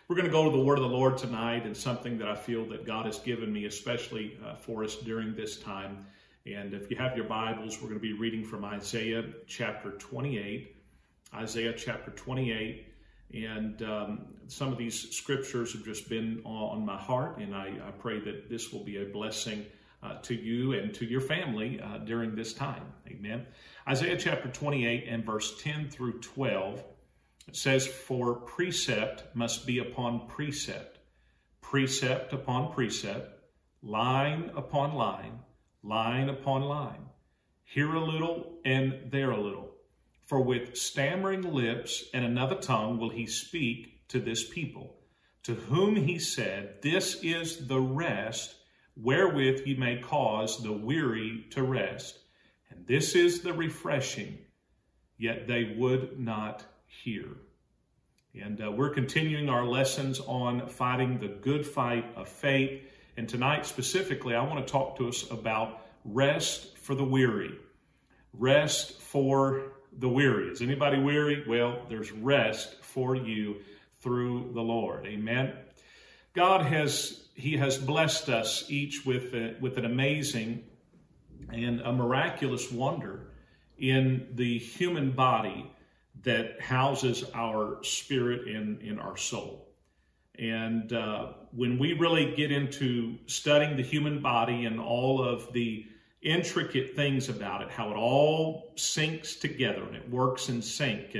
We're going to go to the Word of the Lord tonight, and something that I feel that God has given me, especially for us during this time. And if you have your Bibles, we're going to be reading from Isaiah chapter 28. Isaiah chapter 28. And some of these scriptures have just been on my heart, and I pray that this will be a blessing to you and to your family during this time. Amen. Isaiah chapter 28 and verse 10 through 12. It says, "For precept must be upon precept, precept upon precept, line upon line, line upon line, here a little and there a little. For with stammering lips and another tongue will he speak to this people, to whom he said, This is the rest wherewith ye may cause the weary to rest, and this is the refreshing, yet they would not hear." And we're continuing our lessons on fighting the good fight of faith. And tonight specifically, I want to talk to us about rest for the weary. Rest for the weary. Is anybody weary? Well, there's rest for you through the Lord. Amen. God has blessed us each with an amazing and a miraculous wonder in the human body that houses our spirit in our soul. And when we really get into studying the human body and all of the intricate things about it, how it all syncs together and it works in sync,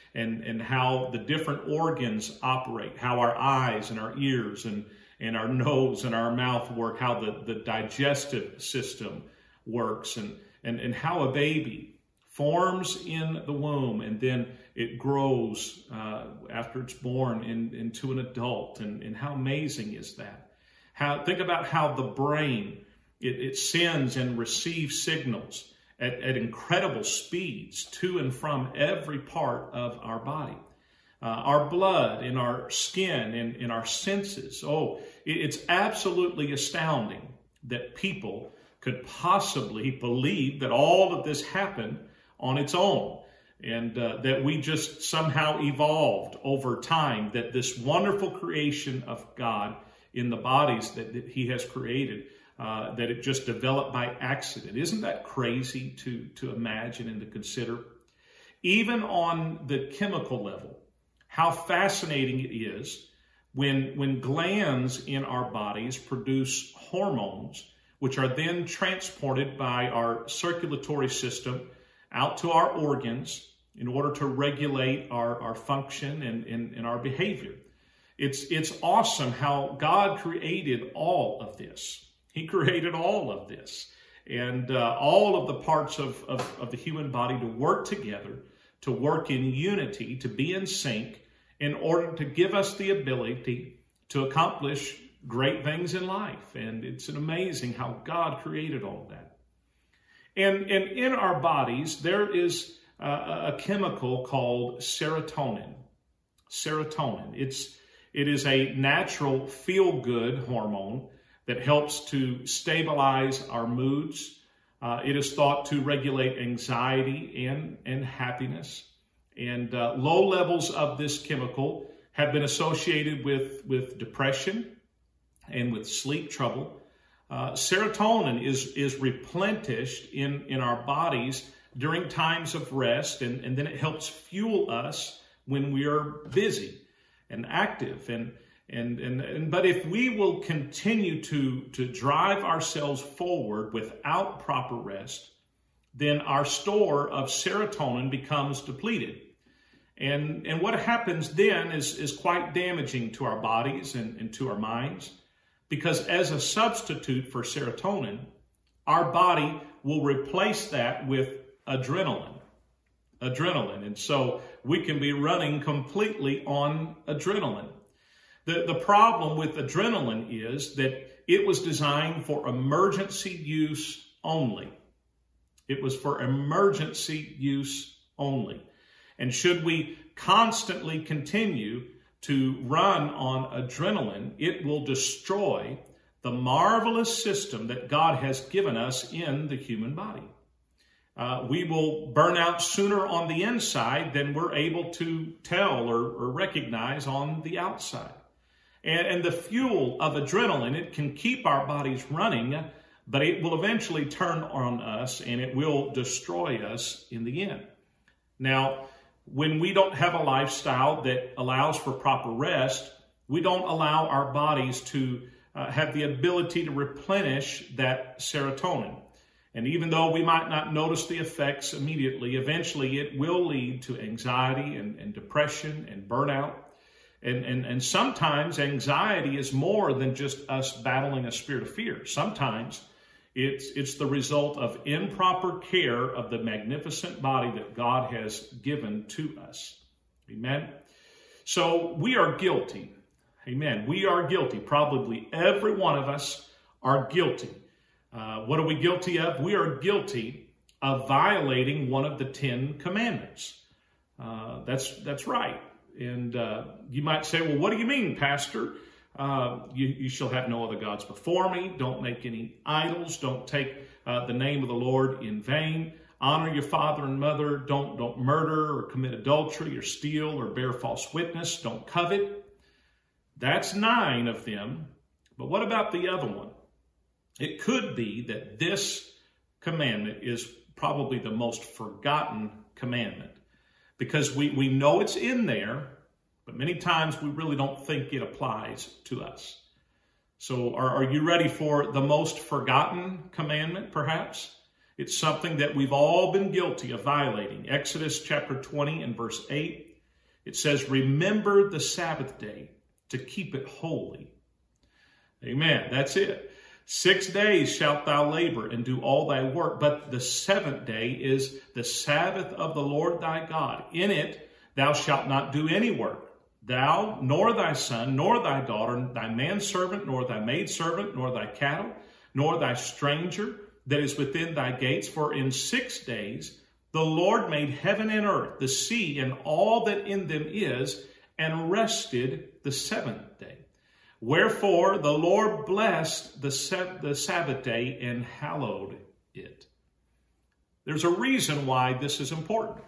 and how the different organs operate, how our eyes and our ears and our nose and our mouth work, how the digestive system works, and how a baby forms in the womb and then it grows after it's born into an adult, and how amazing is that? Think about how the brain, it sends and receives signals at incredible speeds to and from every part of our body. Our blood, in our skin, in our senses. It's absolutely astounding that people could possibly believe that all of this happened on its own, and that we just somehow evolved over time, that this wonderful creation of God in the bodies that he has created, that it just developed by accident. Isn't that crazy to imagine and to consider? Even on the chemical level, how fascinating it is when glands in our bodies produce hormones, which are then transported by our circulatory system out to our organs in order to regulate our function and our behavior. It's awesome how God created all of this. He created all of this, and all of the parts of the human body to work together, to work in unity, to be in sync, in order to give us the ability to accomplish great things in life. And it's amazing how God created all of that. And in our bodies, there is a chemical called serotonin. Serotonin. It is a natural feel-good hormone that helps to stabilize our moods. It is thought to regulate anxiety and happiness. And low levels of this chemical have been associated with depression and with sleep trouble. Serotonin is replenished in our bodies during times of rest, and then it helps fuel us when we are busy and active. But if we will continue to drive ourselves forward without proper rest, then our store of serotonin becomes depleted. And what happens then is quite damaging to our bodies and to our minds. Because as a substitute for serotonin, our body will replace that with adrenaline. And so we can be running completely on adrenaline. The problem with adrenaline is that it was designed for emergency use only. It was for emergency use only. And should we constantly continue to run on adrenaline, it will destroy the marvelous system that God has given us in the human body. We will burn out sooner on the inside than we're able to tell or recognize on the outside. And the fuel of adrenaline, it can keep our bodies running, but it will eventually turn on us and it will destroy us in the end. Now, when we don't have a lifestyle that allows for proper rest, we don't allow our bodies to have the ability to replenish that serotonin. And even though we might not notice the effects immediately, eventually it will lead to anxiety and depression and burnout. And sometimes anxiety is more than just us battling a spirit of fear. Sometimes it's the result of improper care of the magnificent body that God has given to us. Amen. So we are guilty. Amen. We are guilty. Probably every one of us are guilty. What are we guilty of? We are guilty of violating one of the 10 commandments. That's right. And you might say, well, what do you mean, Pastor? You shall have no other gods before me. Don't make any idols. Don't take the name of the Lord in vain. Honor your father and mother. Don't murder or commit adultery or steal or bear false witness. Don't covet. That's 9 of them. But what about the other one? It could be that this commandment is probably the most forgotten commandment because we know it's in there, but many times we really don't think it applies to us. So are you ready for the most forgotten commandment, perhaps? It's something that we've all been guilty of violating. Exodus chapter 20 and verse 8, it says, remember the Sabbath day to keep it holy. Amen. That's it. 6 days shalt thou labor and do all thy work, but the 7th day is the Sabbath of the Lord thy God. In it thou shalt not do any work, thou, nor thy son, nor thy daughter, thy manservant, nor thy maidservant, nor thy cattle, nor thy stranger that is within thy gates. For in 6 days the Lord made heaven and earth, the sea, and all that in them is, and rested the 7th day. Wherefore the Lord blessed the Sabbath day and hallowed it. There's a reason why this is important.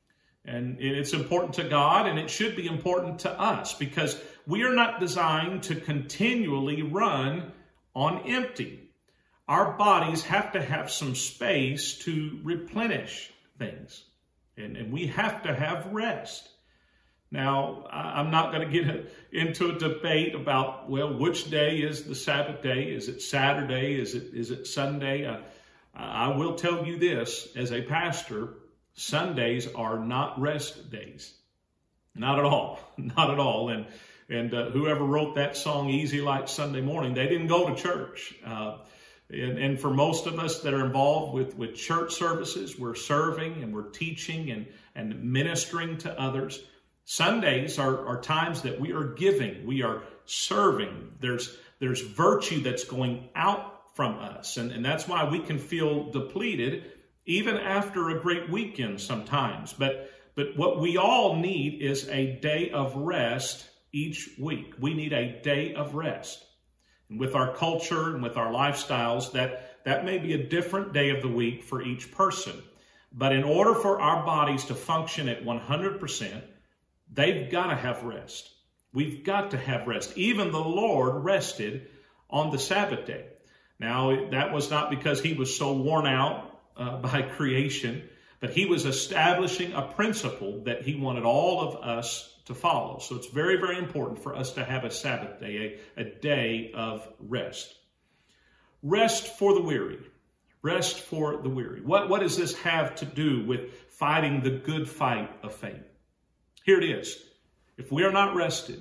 And it's important to God, and it should be important to us, because we are not designed to continually run on empty. Our bodies have to have some space to replenish things, and we have to have rest. Now, I'm not going to get into a debate about, well, which day is the Sabbath day? Is it Saturday? Is it Sunday? I will tell you this, as a pastor, Sundays are not rest days. Not at all. Not at all. And whoever wrote that song, Easy Like Sunday Morning, they didn't go to church. And for most of us that are involved with church services, we're serving and we're teaching and ministering to others. Sundays are times that we are giving, we are serving. There's virtue that's going out from us. And that's why we can feel depleted even after a great weekend sometimes. But what we all need is a day of rest each week. We need a day of rest. And with our culture and with our lifestyles, that may be a different day of the week for each person. But in order for our bodies to function at 100%, they've got to have rest. We've got to have rest. Even the Lord rested on the Sabbath day. Now, that was not because he was so worn out by creation, but he was establishing a principle that he wanted all of us to follow. So it's very, very important for us to have a Sabbath day, a day of rest. Rest for the weary. Rest for the weary. What does this have to do with fighting the good fight of faith? Here it is. If we are not rested,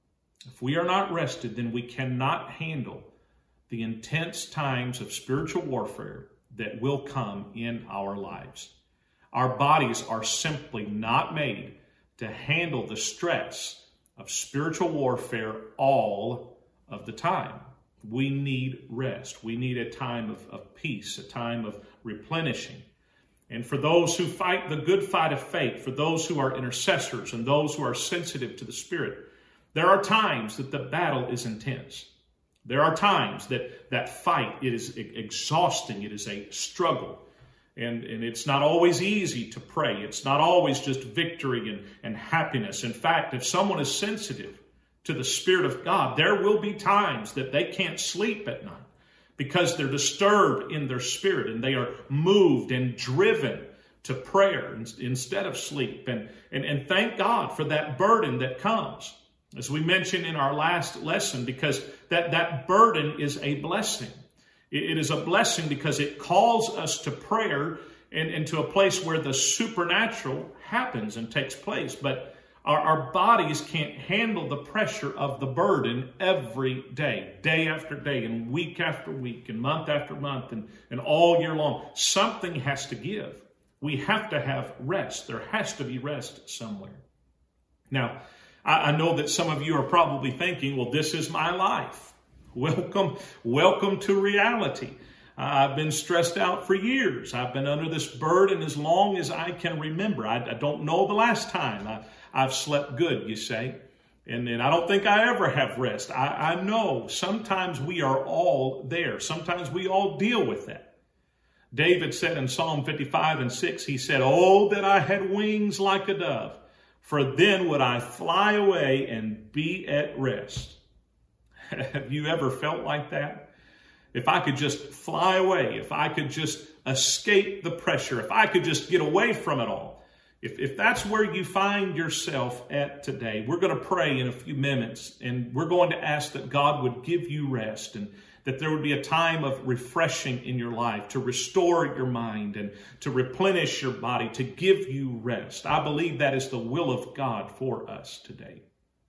then we cannot handle the intense times of spiritual warfare that will come in our lives. Our bodies are simply not made to handle the stress of spiritual warfare all of the time. We need rest. We need a time of peace, a time of replenishing. And for those who fight the good fight of faith, for those who are intercessors and those who are sensitive to the Spirit, there are times that the battle is intense. There are times that fight, it is exhausting. It is a struggle. And it's not always easy to pray. It's not always just victory and happiness. In fact, if someone is sensitive to the Spirit of God, there will be times that they can't sleep at night because they're disturbed in their spirit and they are moved and driven to prayer instead of sleep. And thank God for that burden that comes, as we mentioned in our last lesson, because that burden is a blessing. It is a blessing because it calls us to prayer and to a place where the supernatural happens and takes place. But our bodies can't handle the pressure of the burden every day, day after day, and week after week, and month after month, and all year long. Something has to give. We have to have rest. There has to be rest somewhere. Now, I know that some of you are probably thinking, well, this is my life. Welcome to reality. I've been stressed out for years. I've been under this burden as long as I can remember. I don't know the last time I've slept good, you say. And I don't think I ever have rest. I know sometimes we are all there. Sometimes we all deal with that. David said in Psalm 55:6, he said, "Oh, that I had wings like a dove, for then would I fly away and be at rest." Have you ever felt like that? If I could just fly away, if I could just escape the pressure, if I could just get away from it all. If that's where you find yourself at today, we're going to pray in a few minutes, and we're going to ask that God would give you rest, and that there would be a time of refreshing in your life to restore your mind and to replenish your body, to give you rest. I believe that is the will of God for us today.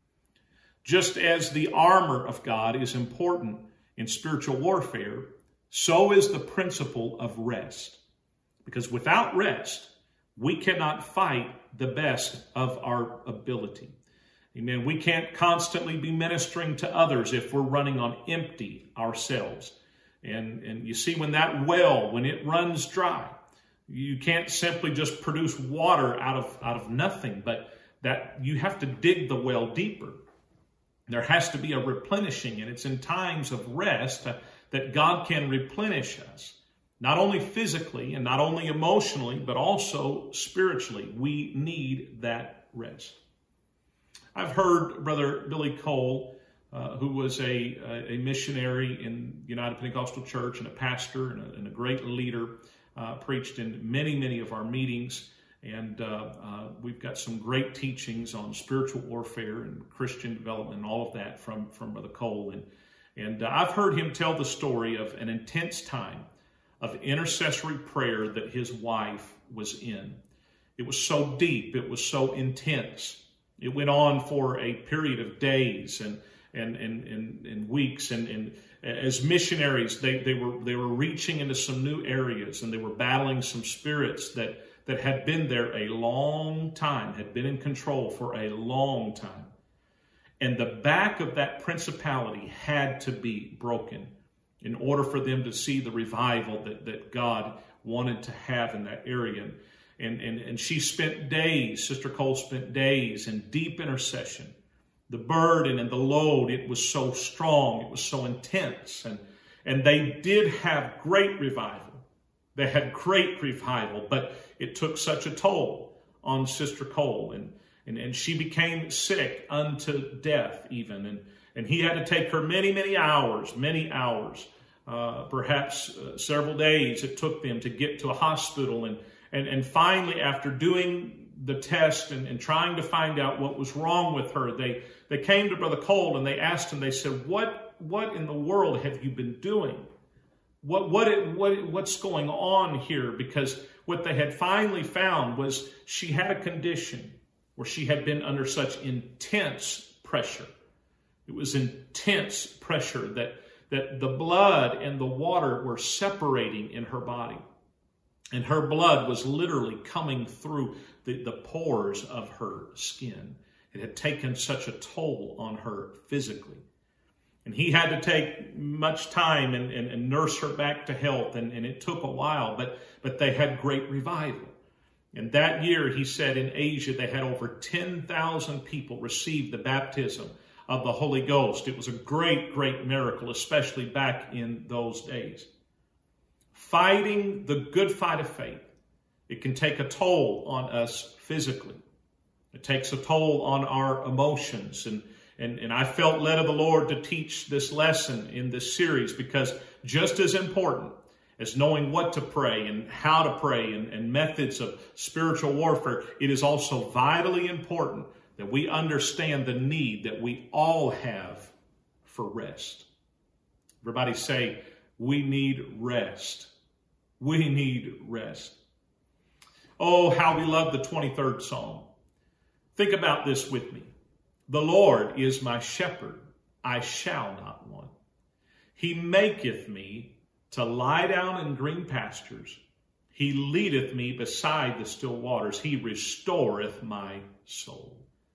Just as the armor of God is important in spiritual warfare, so is the principle of rest. Because without rest, we cannot fight the best of our ability. Amen. We can't constantly be ministering to others if we're running on empty ourselves. And you see, when that well, when it runs dry, you can't simply just produce water out of nothing, but that you have to dig the well deeper. There has to be a replenishing, and it's in times of rest that God can replenish us. Not only physically and not only emotionally, but also spiritually. We need that rest. I've heard Brother Billy Cole, who was a missionary in United Pentecostal Church and a pastor and a great leader, preached in many of our meetings. And we've got some great teachings on spiritual warfare and Christian development and all of that from Brother Cole. And I've heard him tell the story of an intense time of intercessory prayer that his wife was in. It was so deep. It was so intense. It went on for a period of days and weeks. And as missionaries, they were reaching into some new areas, and they were battling some spirits that had been there a long time, had been in control for a long time. And the back of that principality had to be broken in order for them to see the revival that God wanted to have in that area. And she spent days, Sister Cole spent days in deep intercession. The burden and the load, it was so strong, it was so intense. And they did have great revival. They had great revival, but it took such a toll on Sister Cole. And she became sick unto death even. And he had to take her many hours, perhaps several days it took them to get to a hospital. And finally, after doing the test and trying to find out what was wrong with her, they came to Brother Cole and they asked him, they said, what in the world have you been doing? What's going on here? Because what they had finally found was she had a condition where she had been under such intense pressure. It was intense pressure that the blood and the water were separating in her body. And her blood was literally coming through the pores of her skin. It had taken such a toll on her physically. And he had to take much time and nurse her back to health. And it took a while, but they had great revival. And that year, he said, in Asia, they had over 10,000 people receive the baptism of the Holy Ghost. It was a great miracle, especially back in those days. Fighting the good fight of faith, it can take a toll on us physically. It takes a toll on our emotions, and And I felt led of the Lord to teach this lesson in this series, because just as important as knowing what to pray and how to pray and methods of spiritual warfare, it is also vitally important that we understand the need that we all have for rest. Everybody say, we need rest. We need rest. Oh, how we love the 23rd Psalm. Think about this with me. The Lord is my shepherd, I shall not want. He maketh me to lie down in green pastures. He leadeth me beside the still waters. He restoreth my soul.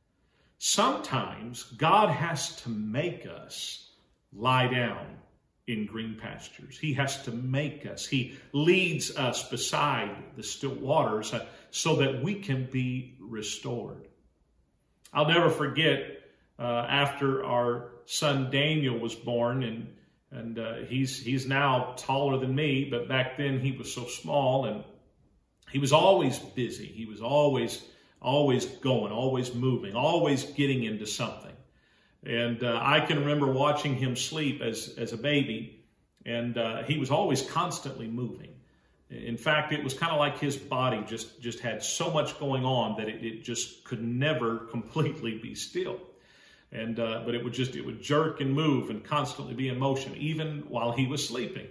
Sometimes God has to make us lie down in green pastures. He has to make us. He leads us beside the still waters so that we can be restored. I'll never forget after our son Daniel was born, and he's now taller than me, but back then he was so small, and he was always busy. He was always going, always moving, always getting into something. And I can remember watching him sleep as a baby, and he was always constantly moving. In fact, it was kind of like his body just had so much going on that it just could never completely be still. And but it would jerk and move and constantly be in motion, even while he was sleeping.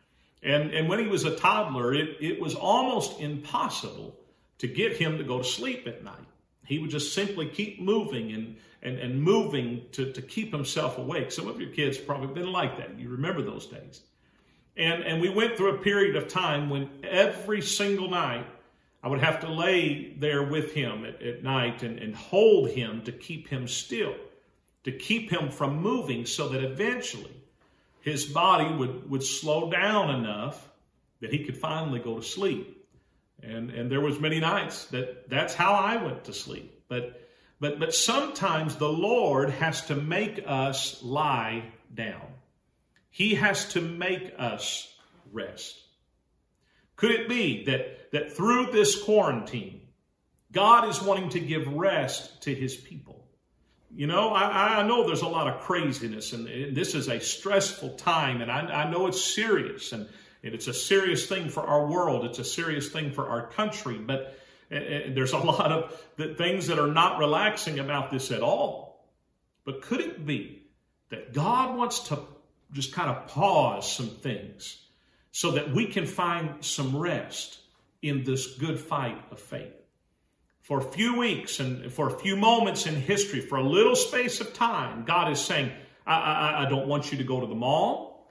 And when he was a toddler, it was almost impossible to get him to go to sleep at night. He would just simply keep moving and moving to keep himself awake. Some of your kids probably been like that. You remember those days. And we went through a period of time when every single night I would have to lay there with him at night and hold him to keep him still, to keep him from moving, so that eventually his body would slow down enough that he could finally go to sleep. And there was many nights that's how I went to sleep. But sometimes the Lord has to make us lie down. He has to make us rest. Could it be that through this quarantine, God is wanting to give rest to his people? You know, I know there's a lot of craziness, and this is a stressful time, and I know it's serious, and it's a serious thing for our world. It's a serious thing for our country, but there's a lot of things that are not relaxing about this at all. But could it be that God wants to just kind of pause some things so that we can find some rest in this good fight of faith? For a few weeks and for a few moments in history, for a little space of time, God is saying, I don't want you to go to the mall.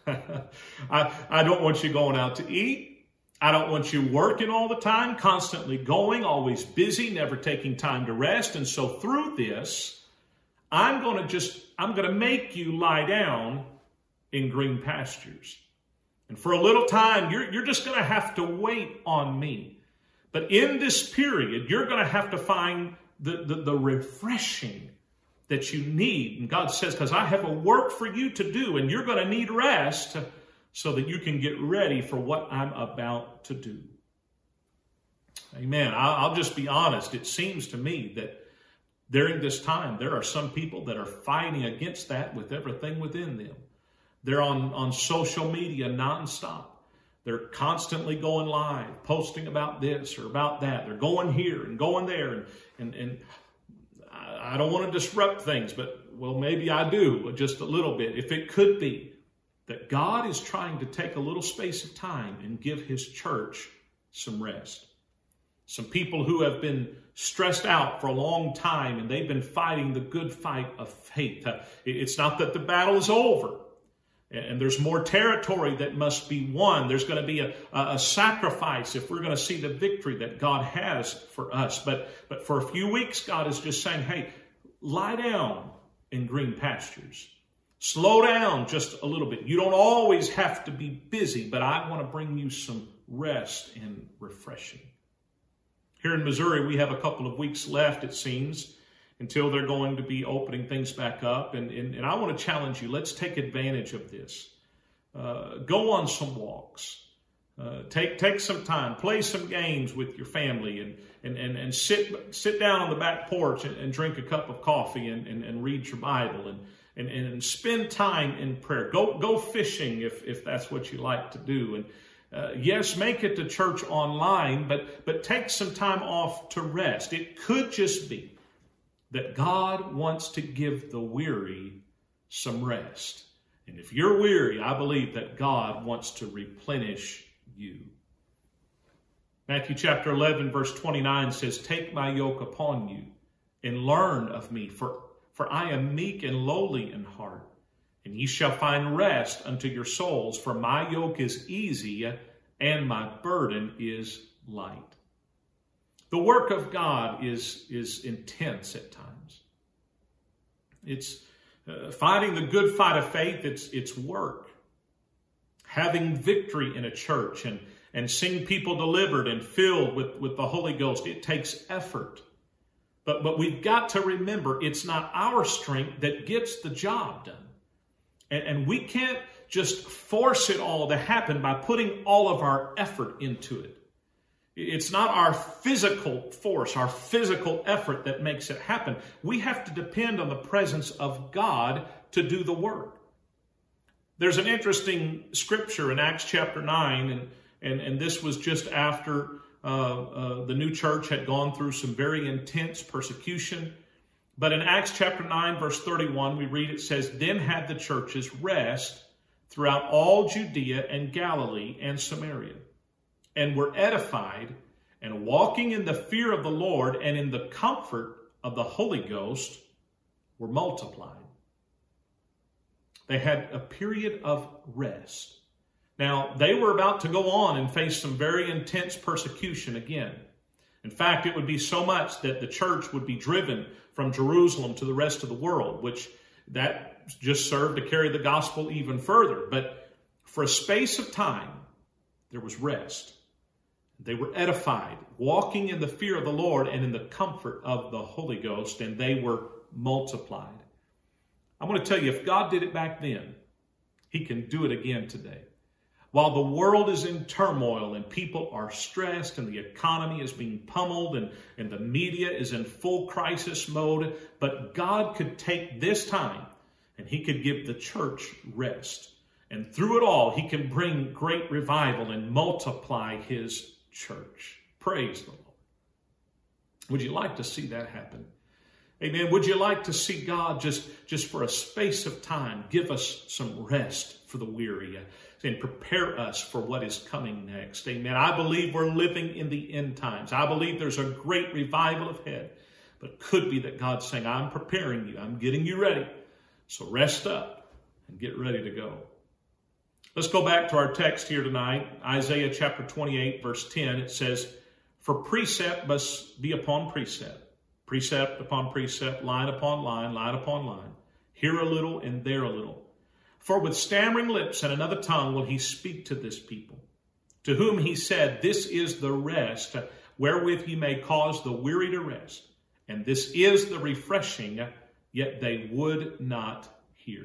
I don't want you going out to eat. I don't want you working all the time, constantly going, always busy, never taking time to rest. And so through this, I'm going to make you lie down in green pastures. And for a little time, you're just going to have to wait on me. But in this period, you're going to have to find the refreshing that you need. And God says, because I have a work for you to do, and you're going to need rest so that you can get ready for what I'm about to do. Amen. I'll just be honest. It seems to me that during this time, there are some people that are fighting against that with everything within them. They're on social media nonstop. They're constantly going live, posting about this or about that. They're going here and going there. And I don't want to disrupt things, but, well, maybe I do just a little bit. If it could be that God is trying to take a little space of time and give his church some rest. Some people who have been stressed out for a long time, and they've been fighting the good fight of faith. It's not that the battle is over. And there's more territory that must be won. There's going to be a sacrifice if we're going to see the victory that God has for us. But for a few weeks, God is just saying, hey, lie down in green pastures. Slow down just a little bit. You don't always have to be busy, but I want to bring you some rest and refreshing. Here in Missouri, we have a couple of weeks left, it seems, until they're going to be opening things back up. And I want to challenge you. Let's take advantage of this. Go on some walks. Take some time, play some games with your family, and sit down on the back porch and drink a cup of coffee and read your Bible and spend time in prayer. Go fishing if that's what you like to do. And yes, make it to church online, but take some time off to rest. It could just be that God wants to give the weary some rest. And if you're weary, I believe that God wants to replenish you. Matthew chapter 11, verse 29 says, "Take my yoke upon you and learn of me, for I am meek and lowly in heart, and ye shall find rest unto your souls, for my yoke is easy and my burden is light." The work of God is intense at times. It's fighting the good fight of faith. It's work. Having victory in a church and seeing people delivered and filled with the Holy Ghost, it takes effort. But we've got to remember, it's not our strength that gets the job done. And we can't just force it all to happen by putting all of our effort into it. It's not our physical force, our physical effort that makes it happen. We have to depend on the presence of God to do the work. There's an interesting scripture in Acts chapter 9, and this was just after the new church had gone through some very intense persecution. But in Acts chapter 9, verse 31, we read, it says, "Then had the churches rest throughout all Judea and Galilee and Samaria, and were edified, and walking in the fear of the Lord and in the comfort of the Holy Ghost were multiplied." They had a period of rest. Now, they were about to go on and face some very intense persecution again. In fact, it would be so much that the church would be driven from Jerusalem to the rest of the world, which that just served to carry the gospel even further. But for a space of time, there was rest. They were edified, walking in the fear of the Lord and in the comfort of the Holy Ghost, and they were multiplied. I'm going to tell you, if God did it back then, He can do it again today. While the world is in turmoil and people are stressed and the economy is being pummeled and the media is in full crisis mode, but God could take this time and He could give the church rest. And through it all, He can bring great revival and multiply His church. Praise the Lord. Would you like to see that happen? Amen. Would you like to see God just for a space of time give us some rest for the weary and prepare us for what is coming next? Amen. I believe we're living in the end times. I believe there's a great revival ahead. But it could be that God's saying, I'm preparing you. I'm getting you ready. So rest up and get ready to go. Let's go back to our text here tonight. Isaiah chapter 28, verse 10. It says, "For precept must be upon precept. Precept upon precept, line upon line, line upon line. Here a little and there a little. For with stammering lips and another tongue will He speak to this people, to whom He said, This is the rest, wherewith He may cause the weary to rest. And this is the refreshing, yet they would not hear."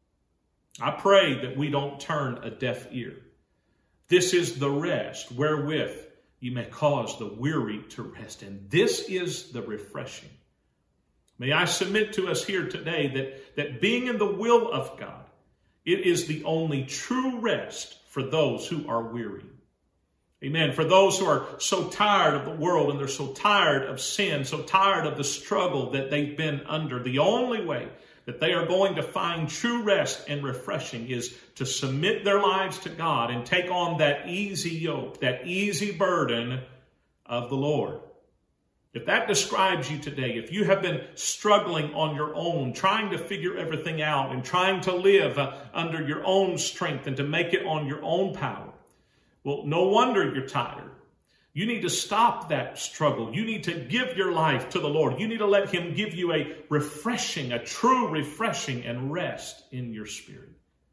I pray that we don't turn a deaf ear. This is the rest, wherewith you may cause the weary to rest. And this is the refreshing. May I submit to us here today that being in the will of God, it is the only true rest for those who are weary. Amen. For those who are so tired of the world and they're so tired of sin, so tired of the struggle that they've been under, the only way that they are going to find true rest and refreshing is to submit their lives to God and take on that easy yoke, that easy burden of the Lord. If that describes you today, if you have been struggling on your own, trying to figure everything out and trying to live under your own strength and to make it on your own power, well, no wonder you're tired. You need to stop that struggle. You need to give your life to the Lord. You need to let Him give you a refreshing, a true refreshing and rest in your spirit.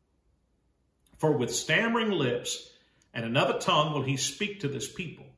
For with stammering lips and another tongue will He speak to this people.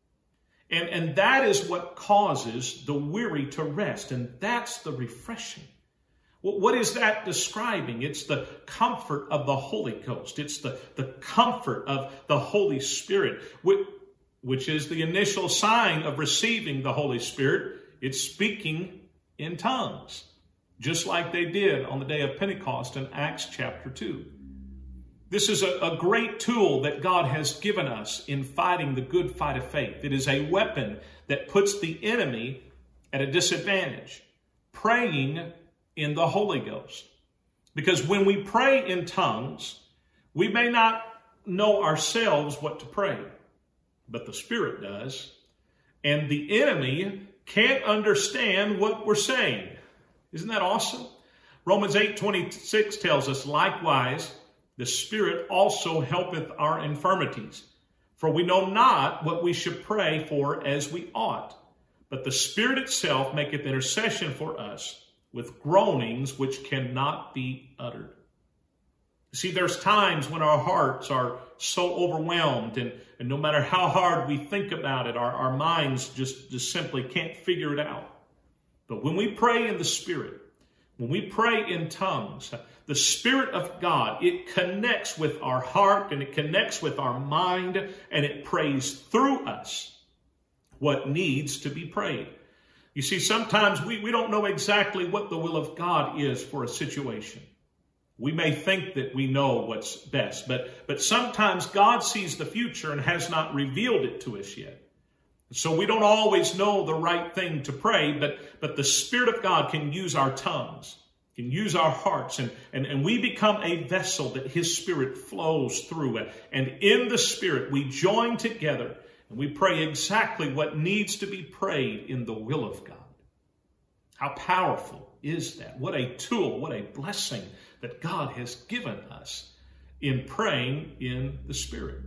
And that is what causes the weary to rest. And that's the refreshing. What is that describing? It's the comfort of the Holy Ghost. It's the comfort of the Holy Spirit, which is the initial sign of receiving the Holy Spirit. It's speaking in tongues, just like they did on the day of Pentecost in Acts chapter 2. This is a great tool that God has given us in fighting the good fight of faith. It is a weapon that puts the enemy at a disadvantage, praying in the Holy Ghost. Because when we pray in tongues, we may not know ourselves what to pray, but the Spirit does. And the enemy can't understand what we're saying. Isn't that awesome? Romans 8:26 tells us, likewise, the Spirit also helpeth our infirmities. For we know not what we should pray for as we ought. But the Spirit itself maketh intercession for us with groanings which cannot be uttered. See, there's times when our hearts are so overwhelmed, and no matter how hard we think about it, our minds just simply can't figure it out. But when we pray in the Spirit, when we pray in tongues, the Spirit of God, it connects with our heart and it connects with our mind, and it prays through us what needs to be prayed. You see, sometimes we don't know exactly what the will of God is for a situation. We may think that we know what's best, but sometimes God sees the future and has not revealed it to us yet. So we don't always know the right thing to pray, but the Spirit of God can use our tongues, can use our hearts, and we become a vessel that His Spirit flows through. And in the Spirit, we join together and we pray exactly what needs to be prayed in the will of God. How powerful is that? What a tool, what a blessing that God has given us in praying in the Spirit.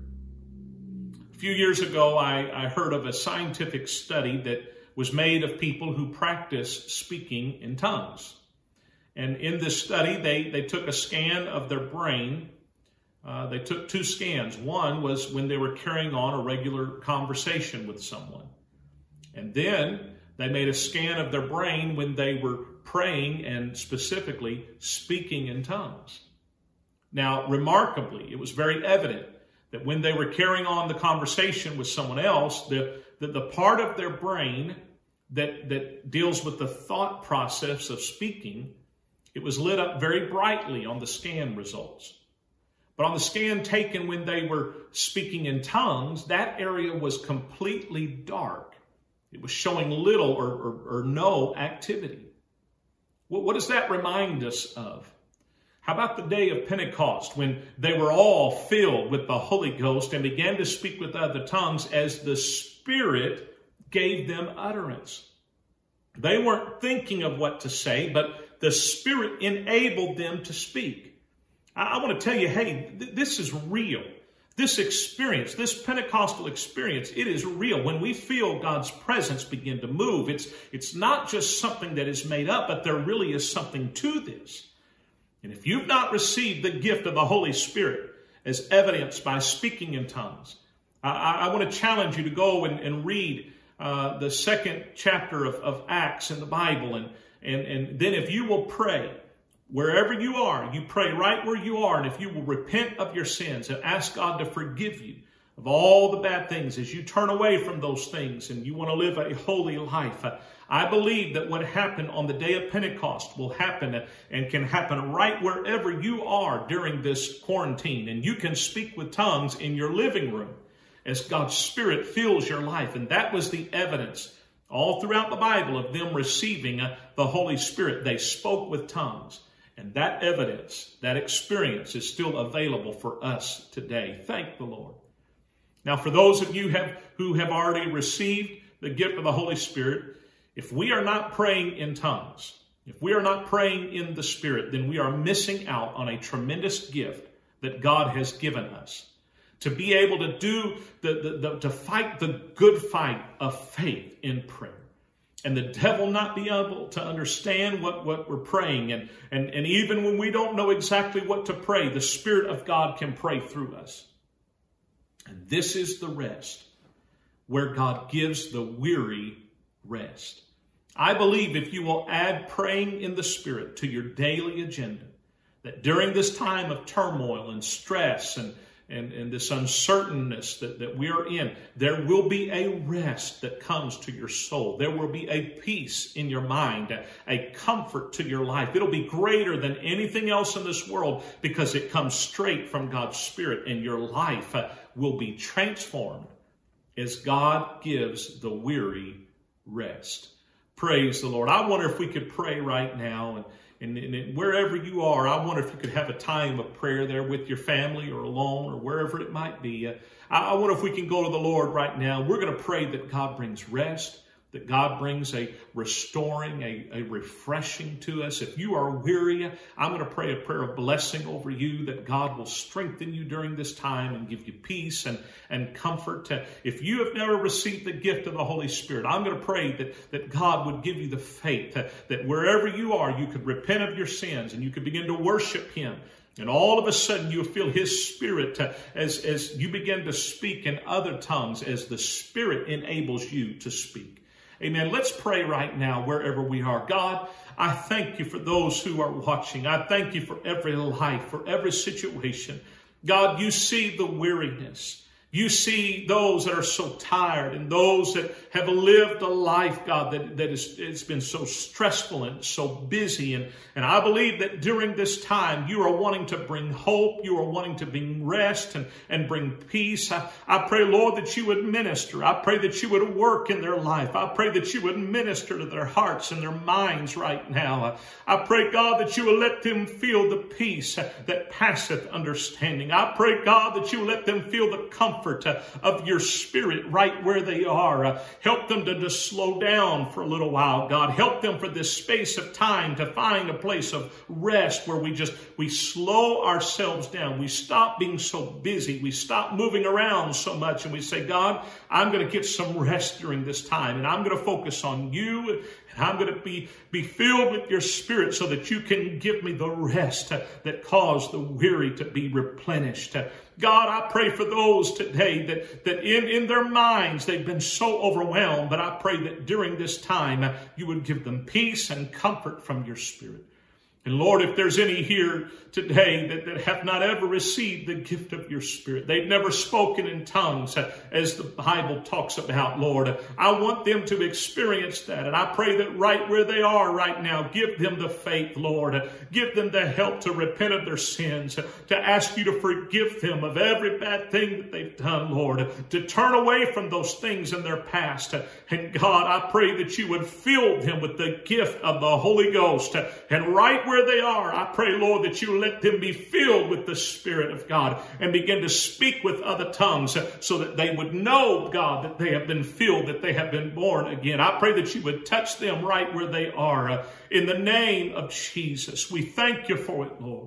A few years ago, I heard of a scientific study that was made of people who practice speaking in tongues. And in this study, they took a scan of their brain. They took 2 scans. One was when they were carrying on a regular conversation with someone. And then they made a scan of their brain when they were praying and specifically speaking in tongues. Now, remarkably, it was very evident that when they were carrying on the conversation with someone else, the part of their brain that deals with the thought process of speaking, it was lit up very brightly on the scan results. But on the scan taken when they were speaking in tongues, that area was completely dark. It was showing little or no activity. What does that remind us of? How about the day of Pentecost when they were all filled with the Holy Ghost and began to speak with other tongues as the Spirit gave them utterance? They weren't thinking of what to say, but the Spirit enabled them to speak. I want to tell you, hey, this is real. This experience, this Pentecostal experience, it is real. When we feel God's presence begin to move, it's not just something that is made up, but there really is something to this. And if you've not received the gift of the Holy Spirit as evidenced by speaking in tongues, I want to challenge you to go and read the 2nd chapter of Acts in the Bible. And then if you will pray, wherever you are, you pray right where you are, and if you will repent of your sins and ask God to forgive you of all the bad things as you turn away from those things and you want to live a holy life, I believe that what happened on the day of Pentecost will happen and can happen right wherever you are during this quarantine. And you can speak with tongues in your living room as God's Spirit fills your life. And that was the evidence all throughout the Bible of them receiving the Holy Spirit. They spoke with tongues. And that evidence, that experience is still available for us today. Thank the Lord. Now, for those of you who have already received the gift of the Holy Spirit, if we are not praying in tongues, if we are not praying in the Spirit, then we are missing out on a tremendous gift that God has given us to be able to do to fight the good fight of faith in prayer. And the devil not be able to understand what we're praying. And even when we don't know exactly what to pray, the Spirit of God can pray through us. And this is the rest where God gives the weary rest. I believe if you will add praying in the Spirit to your daily agenda, that during this time of turmoil and stress and this uncertainness that we are in, there will be a rest that comes to your soul. There will be a peace in your mind, a comfort to your life. It'll be greater than anything else in this world because it comes straight from God's Spirit, and your life will be transformed as God gives the weary rest. Praise the Lord. I wonder if we could pray right now, and wherever you are, I wonder if you could have a time of prayer there with your family or alone or wherever it might be. I wonder if we can go to the Lord right now. We're going to pray that God brings rest, that God brings a restoring, a refreshing to us. If you are weary, I'm going to pray a prayer of blessing over you, that God will strengthen you during this time and give you peace and comfort. If you have never received the gift of the Holy Spirit, I'm going to pray that God would give you the faith, that wherever you are, you could repent of your sins and you could begin to worship Him. And all of a sudden you'll feel His Spirit as you begin to speak in other tongues, as the Spirit enables you to speak. Amen. Let's pray right now wherever we are. God, I thank you for those who are watching. I thank you for every life, for every situation. God, you see the weariness. You see those that are so tired and those that have lived a life, God, it's been so stressful and so busy. And I believe that during this time, you are wanting to bring hope. You are wanting to bring rest and bring peace. I pray, Lord, that you would minister. I pray that you would work in their life. I pray that you would minister to their hearts and their minds right now. I pray, God, that you will let them feel the peace that passeth understanding. I pray, God, that you will let them feel the comfort of your Spirit right where they are. Help them to just slow down for a little while, God. Help them for this space of time to find a place of rest where we slow ourselves down. We stop being so busy. We stop moving around so much, and we say, God, I'm going to get some rest during this time, and I'm going to focus on you, and I'm going to be filled with your Spirit so that you can give me the rest that caused the weary to be replenished. God, I pray for those today that in their minds they've been so overwhelmed, but I pray that during this time you would give them peace and comfort from your Spirit. And Lord, if there's any here today that have not ever received the gift of your Spirit, they've never spoken in tongues as the Bible talks about, Lord, I want them to experience that. And I pray that right where they are right now, give them the faith, Lord. Give them the help to repent of their sins, to ask you to forgive them of every bad thing that they've done, Lord, to turn away from those things in their past. And God, I pray that you would fill them with the gift of the Holy Ghost. And right where they are, I pray, Lord, that you let them be filled with the Spirit of God and begin to speak with other tongues so that they would know, God, that they have been filled, that they have been born again. I pray that you would touch them right where they are. In the name of Jesus, we thank you for it, Lord.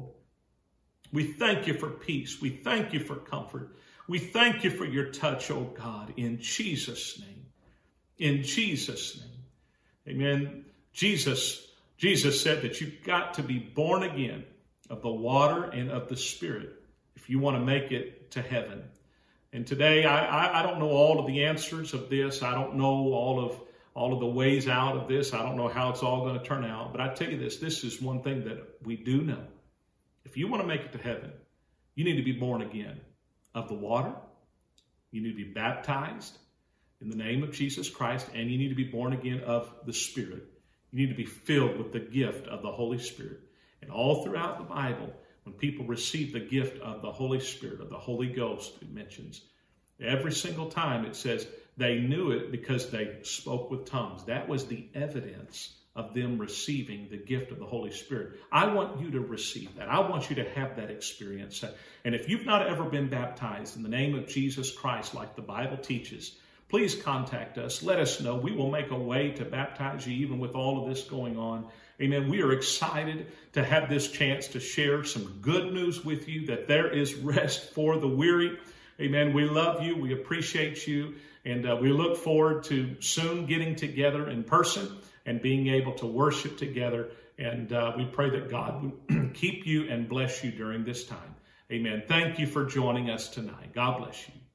We thank you for peace. We thank you for comfort. We thank you for your touch, oh God, in Jesus' name. In Jesus' name. Amen. Jesus said that you've got to be born again of the water and of the Spirit if you want to make it to heaven. And today, I don't know all of the answers of this. I don't know all of the ways out of this. I don't know how it's all going to turn out. But I tell you this is one thing that we do know. If you want to make it to heaven, you need to be born again of the water. You need to be baptized in the name of Jesus Christ, and you need to be born again of the Spirit. You need to be filled with the gift of the Holy Spirit. And all throughout the Bible, when people receive the gift of the Holy Spirit, of the Holy Ghost, it mentions, every single time it says they knew it because they spoke with tongues. That was the evidence of them receiving the gift of the Holy Spirit. I want you to receive that. I want you to have that experience. And if you've not ever been baptized in the name of Jesus Christ, like the Bible teaches, please contact us. Let us know. We will make a way to baptize you even with all of this going on. Amen. We are excited to have this chance to share some good news with you that there is rest for the weary. Amen. We love you. We appreciate you. And we look forward to soon getting together in person and being able to worship together. And we pray that God will keep you and bless you during this time. Amen. Thank you for joining us tonight. God bless you.